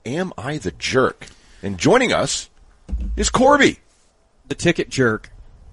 Am I the Jerk? And joining us is Corby. The ticket jerk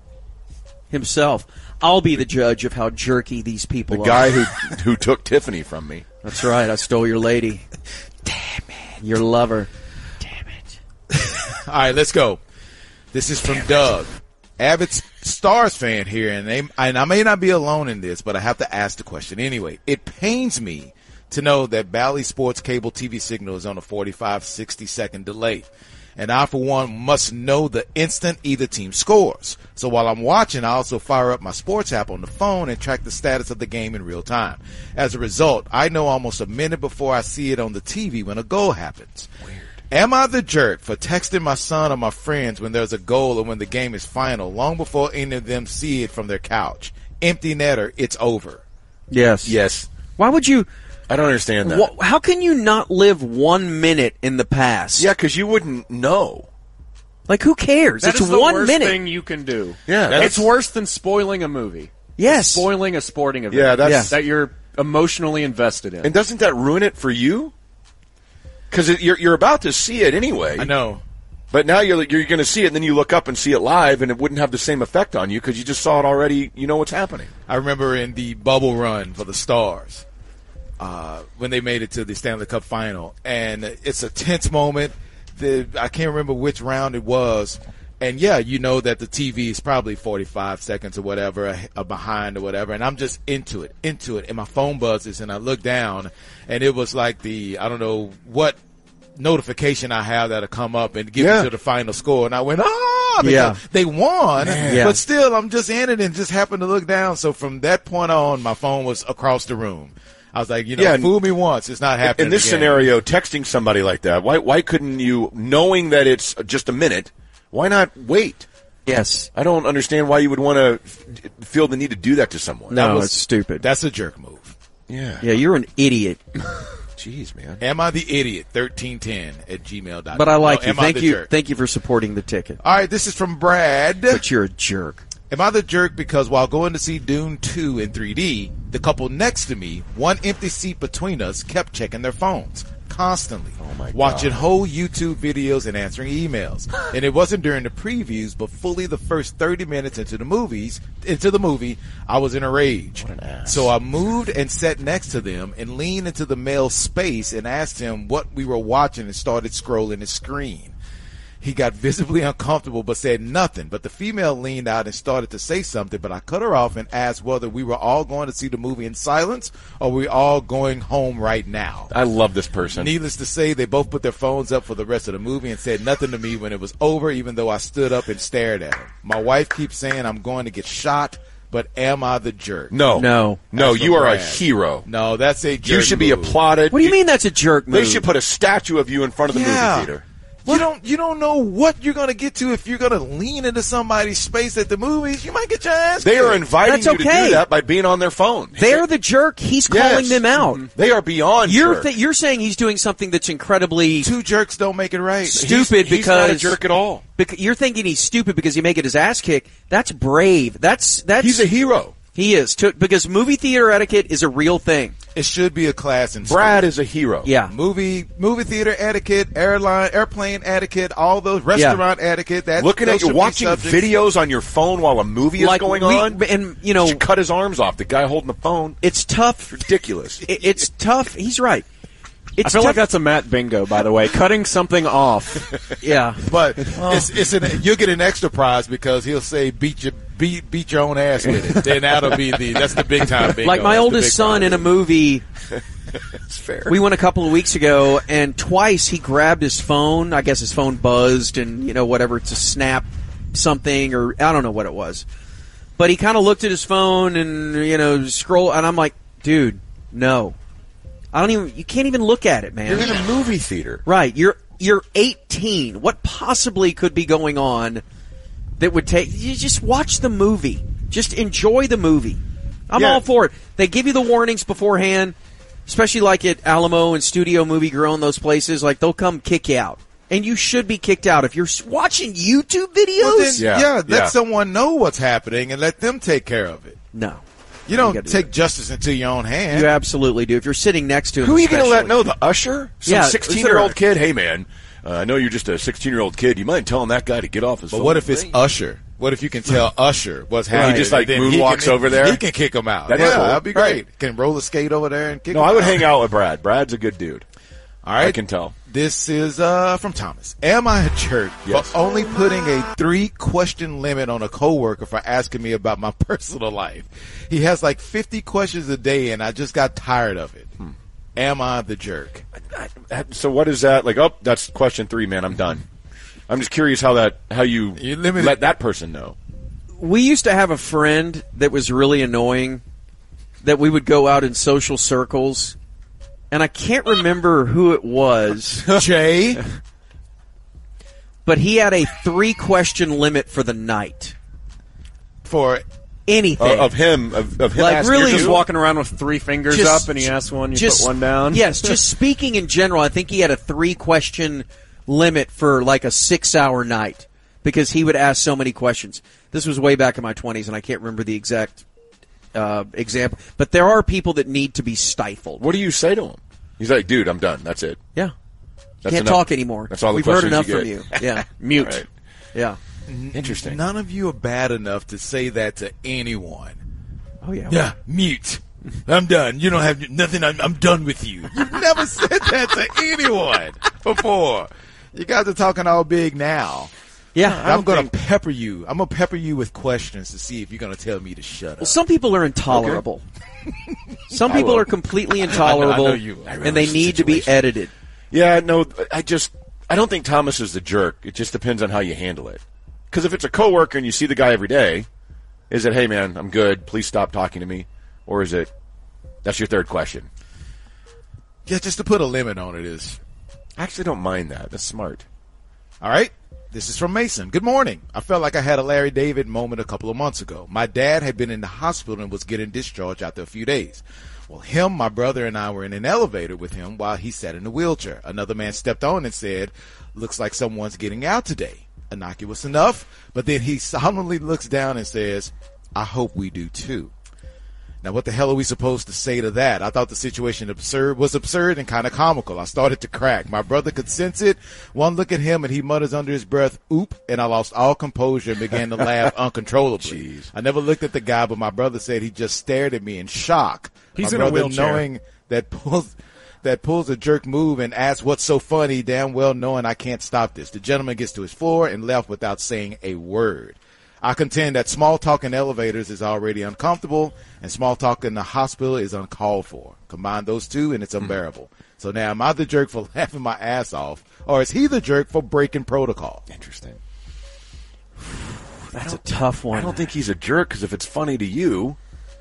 himself. I'll be the judge of how jerky these people The are. guy who took Tiffany from me. That's right. I stole your lady. Damn it. Your lover. Damn it. All right, let's go. This is from Doug, avid Stars fan here, and I may not be alone in this, but I have to ask the question anyway. It pains me to know that Bally Sports cable TV signal is on a 45, 60-second delay. And I, for one, must know the instant either team scores. So while I'm watching, I also fire up my sports app on the phone and track the status of the game in real time. As a result, I know almost a minute before I see it on the TV when a goal happens. Weird. Am I the jerk for texting my son or my friends when there's a goal or when the game is final, long before any of them see it from their couch? Empty netter, it's over. Yes. Yes. Why would you... I don't understand that. How can you not live 1 minute in the past? Yeah, because you wouldn't know. Like, who cares? That it's is the 1 worst minute. thing you can do. Yeah, it's worse than spoiling a movie. Yes. Spoiling a sporting event. Yeah, that's that you're emotionally invested in. And doesn't that ruin it for you? Because you're about to see it anyway. I know. But now you're going to see it, and then you look up and see it live, and it wouldn't have the same effect on you because you just saw it already. You know what's happening. I remember in the bubble run for the Stars, when they made it to the Stanley Cup final, and it's a tense moment. I can't remember which round it was, and yeah, you know that the TV is probably 45 seconds or whatever behind or whatever, and I'm just into it, and my phone buzzes, and I look down, and it was like I don't know what notification I have that'll come up and give me to the final score, and I went, because they won, but still, I'm just in it and just happened to look down. So from that point on, my phone was across the room. I was like, fool me once, it's not happening in this again. scenario, texting somebody like that, why couldn't you, knowing that it's just a minute, why not wait? Yes. I don't understand why you would want to feel the need to do that to someone. No, it's stupid. That's a jerk move. Yeah. Yeah, you're an idiot. Jeez, man. Am I the idiot? 1310@gmail.com. But I like you. Thank you. Thank you for supporting the ticket. All right, this is from Brad. But you're a jerk. Am I the jerk because while going to see Dune 2 in 3D, the couple next to me, one empty seat between us, kept checking their phones constantly, watching whole YouTube videos and answering emails. And it wasn't during the previews, but fully the first 30 minutes into the movie, I was in a rage. What an ass. So I moved and sat next to them and leaned into the male's space and asked him what we were watching and started scrolling his screen. He got visibly uncomfortable but said nothing. But the female leaned out and started to say something, but I cut her off and asked whether we were all going to see the movie in silence or we all going home right now. I love this person. Needless to say, they both put their phones up for the rest of the movie and said nothing to me when it was over, even though I stood up and stared at them. My wife keeps saying I'm going to get shot, but am I the jerk? No, you are a hero. No, that's a jerk You should be move. applauded. What do you mean that's a jerk move? They should put a statue of you in front of the movie theater. You don't know what you're going to get to if you're going to lean into somebody's space at the movies. You might get your ass They kicked. are inviting That's you to okay. do that by being on their phone. They're the jerk. He's calling them out. They are beyond jerk. You're saying he's doing something that's incredibly Two jerks don't make it right. stupid He's not a because jerk at all. You're thinking he's stupid because he may get his ass kicked. That's brave. That's He's a hero. He is because movie theater etiquette is a real thing. It should be a class in Brad school. is a hero. Yeah. Movie theater etiquette, airplane etiquette, all those restaurant etiquette. Looking at you, watching videos on your phone while a movie is going on, and should cut his arms off. The guy holding the phone. It's tough. Ridiculous. It's tough. He's right. I feel like that's a Matt bingo, by the way. Cutting something off. Yeah, but you'll get an extra prize because he'll say beat your own ass with it. Then that'll be that's the big time bingo. Like my oldest son in a movie. It's fair. We went a couple of weeks ago, and twice he grabbed his phone. I guess his phone buzzed, and whatever to snap something, or I don't know what it was. But he kind of looked at his phone and scroll, and I'm like, dude, no. You can't even look at it, man. You're in a movie theater. Right. You're 18. What possibly could be going on that would you just watch the movie. Just enjoy the movie. I'm all for it. They give you the warnings beforehand, especially like at Alamo and Studio Movie Grill and those places. Like, they'll come kick you out. And you should be kicked out if you're watching YouTube videos. Well, then, let someone know what's happening and let them take care of it. No. You don't gotta do take justice into your own hand. You absolutely do. If you're sitting next to him, Who are you going to let especially. know? The usher? Some Yeah, 16-year-old kid? Hey, man, I know you're just a 16-year-old kid. You mind telling that guy to get off his phone? But what if it's Usher? What if you can tell Usher what's happening? just, like, and then he moonwalks can- over there? He can kick him out. That'd be cool. That'd be great. Right. Can roller skate over there and kick No, him I would out. hang out with Brad. Brad's a good dude. All right. I can tell. This is from Thomas. Am I a jerk Yes. for only putting a 3-question limit on a coworker for asking me about my personal life? He has like 50 questions a day, and I just got tired of it. Am I the jerk? So what is that? Like, oh, that's question 3, man. I'm done. I'm just curious how you limited- let that person know. We used to have a friend that was really annoying that we would go out in social circles, and I can't remember who it was, Jay? but he had a 3-question limit for the night. For Anything. Of him Like, asking really- you. Just walking around with 3 fingers Just- up, and he asks one, you just- put one down. Yes, just speaking in general, I think he had a 3-question limit for like a 6-hour night because he would ask so many questions. This was way back in my 20s, and I can't remember the exact example. But there are people that need to be stifled. What do you say to him? He's like, dude, I'm done. That's it. Yeah. That's Can't enough. talk anymore. That's all the We've heard questions enough you from get. you. Yeah. Mute. Right. Yeah. Interesting. none of you are bad enough to say that to anyone. Oh, yeah. Yeah, mute. I'm done. You don't have nothing. I'm done with you. You've never said that to anyone before. You guys are talking all big now. Yeah. I'm going to pepper you. I'm going to pepper you with questions to see if you're going to tell me to shut up. Well, some people are intolerable. Some people will. are completely intolerable, I know you will. and they need to be edited. Yeah, no, I don't think Thomas is the jerk. It just depends on how you handle it. Because if it's a coworker and you see the guy every day, is it, hey, man, I'm good, please stop talking to me? Or is it, that's your 3rd question? Yeah, just to put a limit on it is. I actually don't mind that. That's smart. All right. This is from Mason. Good morning. I felt like I had a Larry David moment a couple of months ago. My dad had been in the hospital and was getting discharged after a few days. Well, him, my brother, and I were in an elevator with him while he sat in a wheelchair. Another man stepped on and said, looks like someone's getting out today. Innocuous enough, but then he solemnly looks down and says, I hope we do too. Now, what the hell are we supposed to say to that? I thought the situation was absurd and kind of comical. I started to crack. My brother could sense it. One look at him, and he mutters under his breath, oop, and I lost all composure and began to laugh uncontrollably. Jeez. I never looked at the guy, but my brother said he just stared at me in shock. He's my in a brother, wheelchair. knowing that pulls a jerk move and asks what's so funny, damn well knowing I can't stop this. The gentleman gets to his floor and left without saying a word. I contend that small talk in elevators is already uncomfortable, and small talk in the hospital is uncalled for. Combine those two, and it's unbearable. So now, am I the jerk for laughing my ass off, or is he the jerk for breaking protocol? Interesting. That's a tough one. I don't think he's a jerk because if it's funny to you,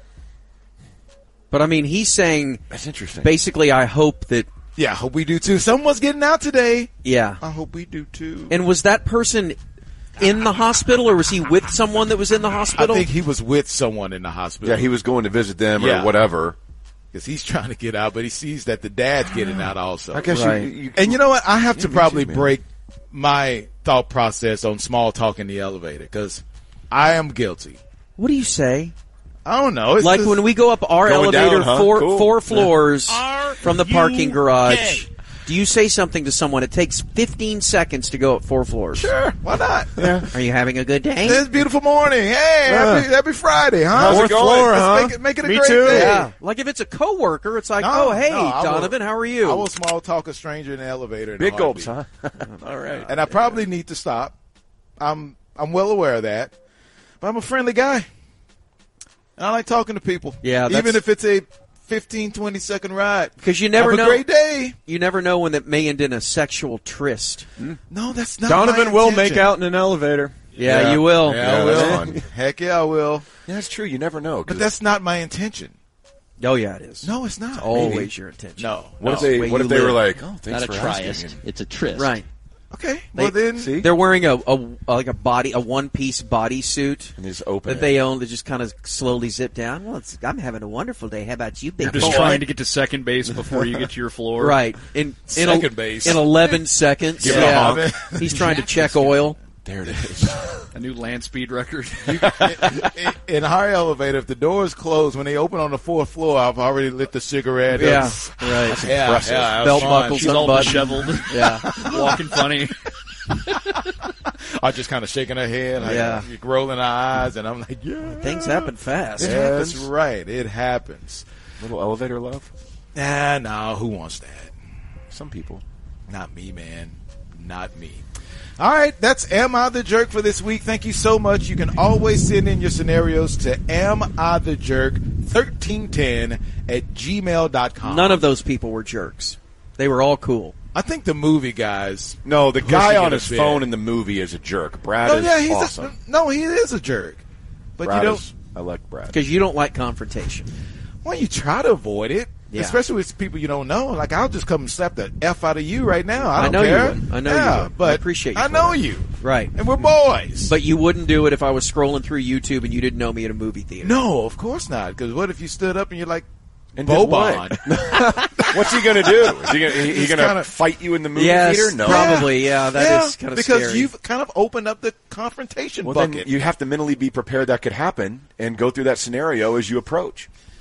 But, I mean, he's saying, that's interesting. basically, I hope that, Yeah, I hope we do too. Someone's getting out today. yeah. I hope we do too. And was that person in the hospital, or was he with someone that was in the I hospital? think he was with someone in the hospital. Yeah, he was going to visit them Yeah. or whatever. Because he's trying to get out, but he sees that the dad's getting out also. I guess Right. you And you know what? I have to me probably too, man. break my thought process on small talk in the elevator because I am guilty. What do you say? I don't know. It's Like just- when we go up our Going elevator down, huh? four Cool. floors Are from the you parking garage, gay? do you say something to someone? It takes 15 seconds to go up 4 floors. Sure, why not? Are you having a good day? It's a beautiful morning. Hey, happy Friday, huh? How's it going? floor, Let's huh? make it a Me great too. day. Yeah. Like if it's a coworker, it's like, No, oh, hey, no, I will- Donovan, how are you? I will small talk a stranger in the elevator. In a big gulps, heartbeat. huh? All right. And I probably need to stop. I'm well aware of that. But I'm a friendly guy. And I like talking to people. Yeah, even that's- if it's a 15, 20-second ride. Because you never Have know. a great day. You never know when that may end in a sexual tryst. No, that's not Donovan my will intention. make out in an elevator. Yeah, you will. Yeah, I Yeah, that's will. fun. Heck yeah, I will. Yeah, that's true. You never know. 'cause But that's not my intention. Oh, yeah, it is. No, it's not. Always your intention. No. what no. if they way what you if they were live. like, oh, thanks Not a for asking. triest. It's a tryst. Right. Okay. Well, They- then. See? They're wearing a one-piece bodysuit And just open that it. they own that just kind of slowly zip down. Well, I'm having a wonderful day. How about you, big You're just boy? trying to get to second base before you get to your floor. Right. In Second base. In 11 seconds. Give it a Yeah. hop. He's trying to check oil. There it is. A new land speed record. In our elevator, if the doors close, when they open on the 4th floor, I've already lit the cigarette. Yeah, right. Yeah, Belt buckles She's all unbuttoned. disheveled. Yeah. Walking funny. I'm just kind of shaking her head, like, rolling her eyes, and I'm like, yeah. Things happen fast. That's right. It happens. Little elevator love. No, who wants that? Some people. Not me, man. Not me. All right, that's Am I the Jerk for this week. Thank you so much. You can always send in your scenarios to amithejerk1310@gmail.com. None of those people were jerks. They were all cool. I think the movie guys. No, the guy pushing on it his a bit. phone in the movie is a jerk. Brad Oh is yeah, he's awesome. he is a jerk. But Brad you don't. I like Brad. Because you don't like confrontation. Well, you try to avoid it, Yeah. especially with people you don't know. Like, I'll just come and slap the F out of you right now. I don't know you care. would. I know you yeah, would. But I appreciate you I for know that. you. Right. And we're boys. But you wouldn't do it if I was scrolling through YouTube and you didn't know me at a movie theater. no, of course not. Because what if you stood up and you're like, And did Boban? What's he going to do? Is he He's going to kinda- fight you in the movie Yes, theater? No. probably. Yeah, that is kind of because scary. you've kind of opened up the confrontation Well, bucket. then you have to mentally be prepared that could happen and go through that scenario as you approach.